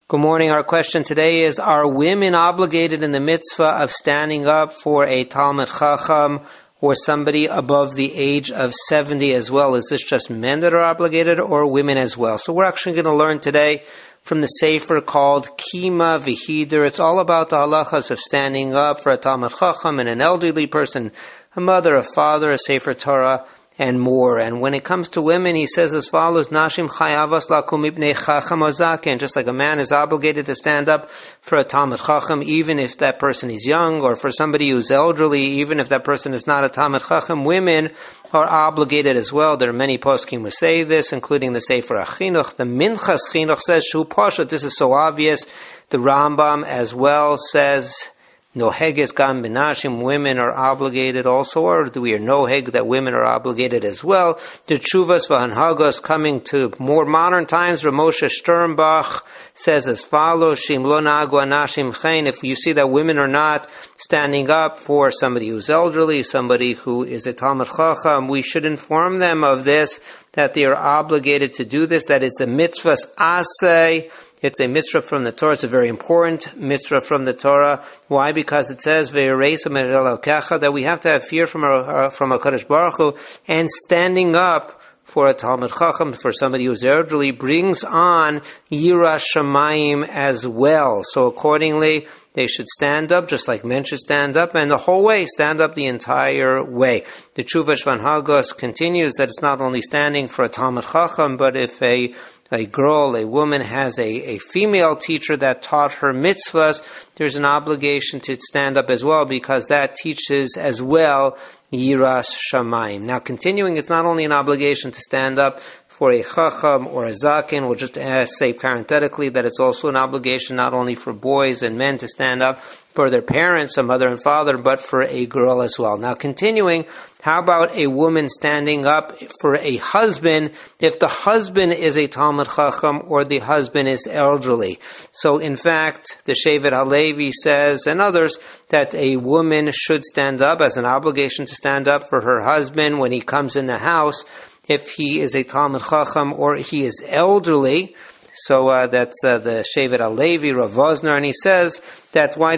Good morning. Our question today is, are women obligated in the mitzvah of standing up for a Talmid Chacham or somebody above the age of 70 as well? Is this just men that are obligated or women as well? So we're actually going to learn today from the Sefer called Kima V'Hider. It's all about the halachas of standing up for a Talmid Chacham and an elderly person, a mother, a father, a Sefer Torah, and more. And when it comes to women, he says as follows, Nashim chayavas lakum ibnei chacham ozaken. Just like a man is obligated to stand up for a Talmid Chacham, even if that person is young, or for somebody who's elderly, even if that person is not a Talmid Chacham, women are obligated as well. There are many poskim who say this, including the Sefer HaChinuch. The Minchas Chinuch says, Shu Pashat, this is so obvious. The Rambam as well says, Noheges gam benashim, women are obligated also, or do we hear noheg that women are obligated as well? The Tshuvas v'hanhagos, coming to more modern times, Ramosha Sternbach says as follows, Shim lo nagu anashim chen, if you see that women are not standing up for somebody who's elderly, somebody who is a Talmid Chacham, we should inform them of this, that they are obligated to do this, that it's a mitzvah's aseh. It's a mitzvah from the Torah. It's a very important mitzvah from the Torah. Why? Because it says that we have to have fear from HaKadosh Baruch Hu, and standing up for a Talmid Chacham, for somebody who's elderly, brings on Yiras Shamayim as well. So accordingly, they should stand up, just like men should stand up, and the whole way, stand up the entire way. The Tshuvah Shvan Hagos continues that it's not only standing for a Talmid Chacham, but if a girl, a woman has a female teacher that taught her mitzvahs, there's an obligation to stand up as well, because that teaches as well Yiras Shamayim. Now continuing, it's not only an obligation to stand up for a Chacham or a Zaken, we'll just say parenthetically that it's also an obligation not only for boys and men to stand up for their parents, a mother and father, but for a girl as well. Now continuing, how about a woman standing up for a husband if the husband is a Talmid Chacham or the husband is elderly? So in fact, the Shevet HaLevi says, and others, that a woman should stand up as an obligation to stand up for her husband when he comes in the house, if he is a Talmid Chacham or he is elderly. So that's the Shevet HaLevi, Rav Vosner, and he says that why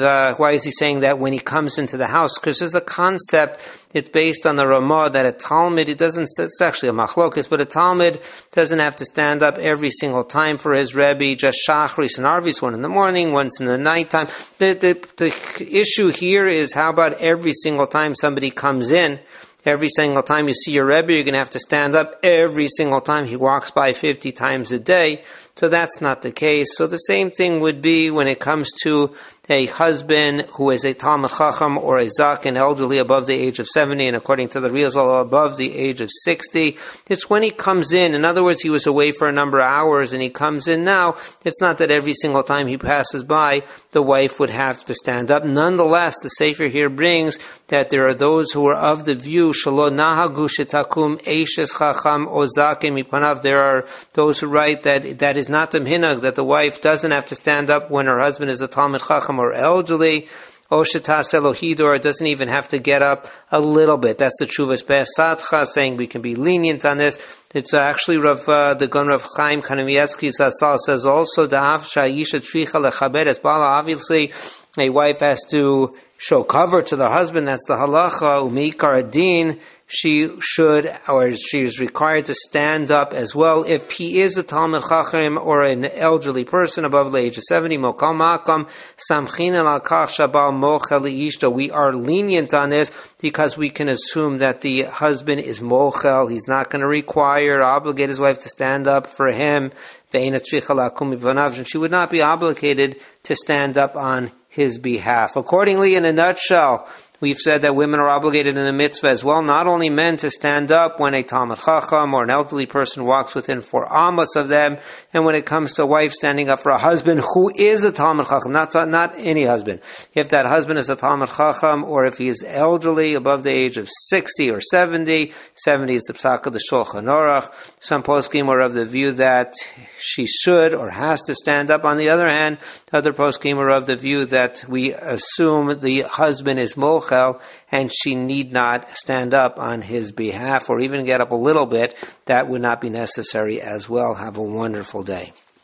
is he saying that when he comes into the house? Because there's a concept, it's based on the Ramah, that a Talmid, it's actually a machlokes, but a Talmid doesn't have to stand up every single time for his Rebbe, just Shachris and Arvis, one in the morning, once in the nighttime. The issue here is, how about every single time somebody comes in? Every single time you see your Rebbe, you're going to have to stand up every single time he walks by 50 times a day. So that's not the case. So the same thing would be when it comes to a husband who is a Talmid Chacham or a Zaken, elderly above the age of 70, and according to the Rizal, above the age of 60. It's when he comes in other words, he was away for a number of hours and he comes in now. It's not that every single time he passes by, the wife would have to stand up. Nonetheless, the Sefer here brings that there are those who are of the view, Shalo nahagu shetakum eishes chacham o zaken mipanav. There are those who write that is not the minhag, that the wife doesn't have to stand up when her husband is a Talmid Chacham or elderly. O shetas elohidor, it doesn't even have to get up a little bit. That's the Tshuvas Be'asatcha, saying we can be lenient on this. It's actually the Gon Rav Chaim Kanievsky Zatzal says also, Da'av sha'isha tricha lechabed es bala. Obviously, a wife has to show cover to the husband. That's the halacha. Umeikar adin, she is required to stand up as well if he is a Talmid Chacham or an elderly person above the age of 70. Mokal makam samchin al kach shabal mochel liishto. We are lenient on this because we can assume that the husband is mochel. He's not going to obligate his wife to stand up for him. And she would not be obligated to stand up on his behalf. Accordingly, in a nutshell, we've said that women are obligated in the mitzvah as well, not only men to stand up when a Talmid Chacham or an elderly person walks within 4 amos of them, and when it comes to a wife standing up for a husband who is a Talmid Chacham, not any husband. If that husband is a Talmid Chacham, or if he is elderly, above the age of 60 or 70, 70 is the Psak of the Shulchan Aruch. Some poskim are of the view that she should or has to stand up. On the other hand, other poskim are of the view that we assume the husband is mochel and she need not stand up on his behalf or even get up a little bit. That would not be necessary as well. Have a wonderful day.